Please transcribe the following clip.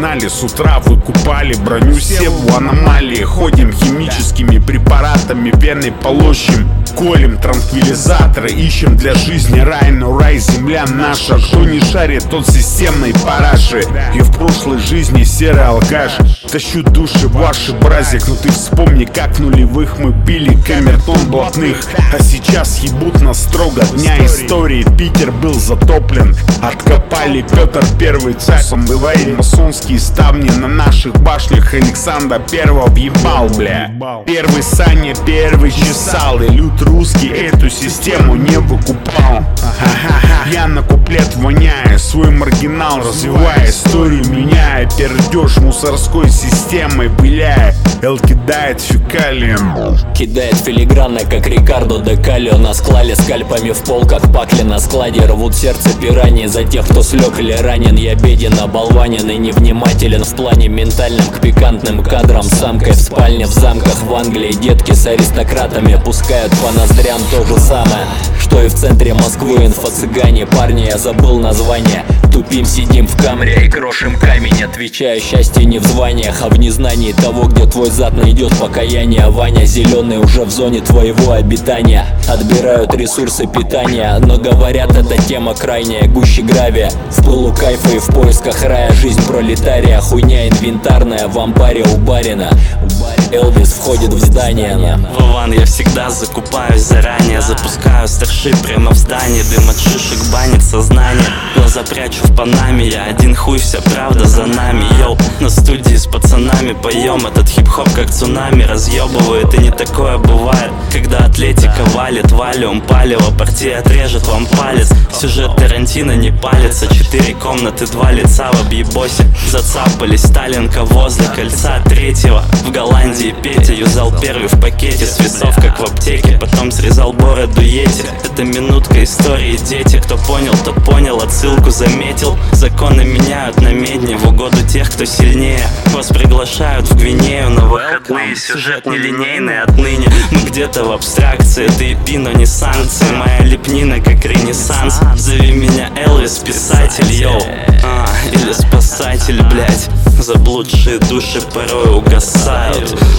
гнали, с утра выкупали броню Севу аномалии. Ходим химическими препаратами, вены полощем, колем транквилизаторы, ищем для жизни рай, но рай земля наша. Кто не шарит, тот системной параши. И в прошлой жизни серый алкаш. Тащу души ваши, бразик, но ты вспомни, как в нулевых мы били камертон блатных. А сейчас ебут нас строго дня истории. Питер был затоплен, откопали Петр Первый царь. Бывает масонские ставни на наших башнях. Александра Первого въебал, бля. Первый Саня первый чесал, и люд русский эту систему не выкупал. Я на куплет воняю, свой маргинал развивая, историю меняя, пердеж мусорской системой пыляя. Эл кидает фекалием, кидает филигранно, как Рикардо де Калио. Нас клали скальпами в пол, как пакли на складе. Рвут сердце пираньи за тех, кто слег или ранен. Я беден, оболванен и невнимателен в плане ментальном к пикантным кадрам. Самкой в спальне в замках в Англии. Детки с аристократами пускают по ноздрям то же самое, что и в центре Москвы. Инфо-цыгане, парни, я забыл название. Тупим, сидим в камере и крошим камень. Отвечаю, счастье не в званиях, а в незнании того, где твой зад найдет покаяние. Ваня зеленый уже в зоне твоего обитания. Отбирают ресурсы питания, но говорят, эта тема крайняя. Гуще гравия, в пылу кайфа и в поисках рая. Жизнь пролетария, хуйня инвентарная. В амбаре у барина Элвис входит в здание. Вован, я всегда закупаюсь заранее. Запускаю старши прямо в здании. Дым от шишек банит сознание. Глаза прячу в панаме. Я один хуй, вся правда за нами. Йоу, на студии с пацанами поем. Этот хип-хоп как цунами разъебывает. И не такое бывает, когда атлетика валит. Валиум, палево, партия отрежет вам палец. Сюжет Тарантино не палится. 4 комнаты, 2 лица в объебосе. Зацапались Сталинка возле кольца третьего. В Голландии Петя юзал первый в пакете. С весов как в аптеке, потом срезал бороду Йети. Это минутка истории, дети. Кто понял, тот понял, отсылку заметил. Законы меняют на медне в угоду тех, кто сильнее. Вас приглашают в Гвинею на выходные. Сюжет нелинейный отныне. Мы где-то в абстракции, это EP, но не санкции. Моя лепнина как ренессанс. Зови меня Элвис, писатель, йоу, или спасатель, блять. Заблудшие души порой угасают.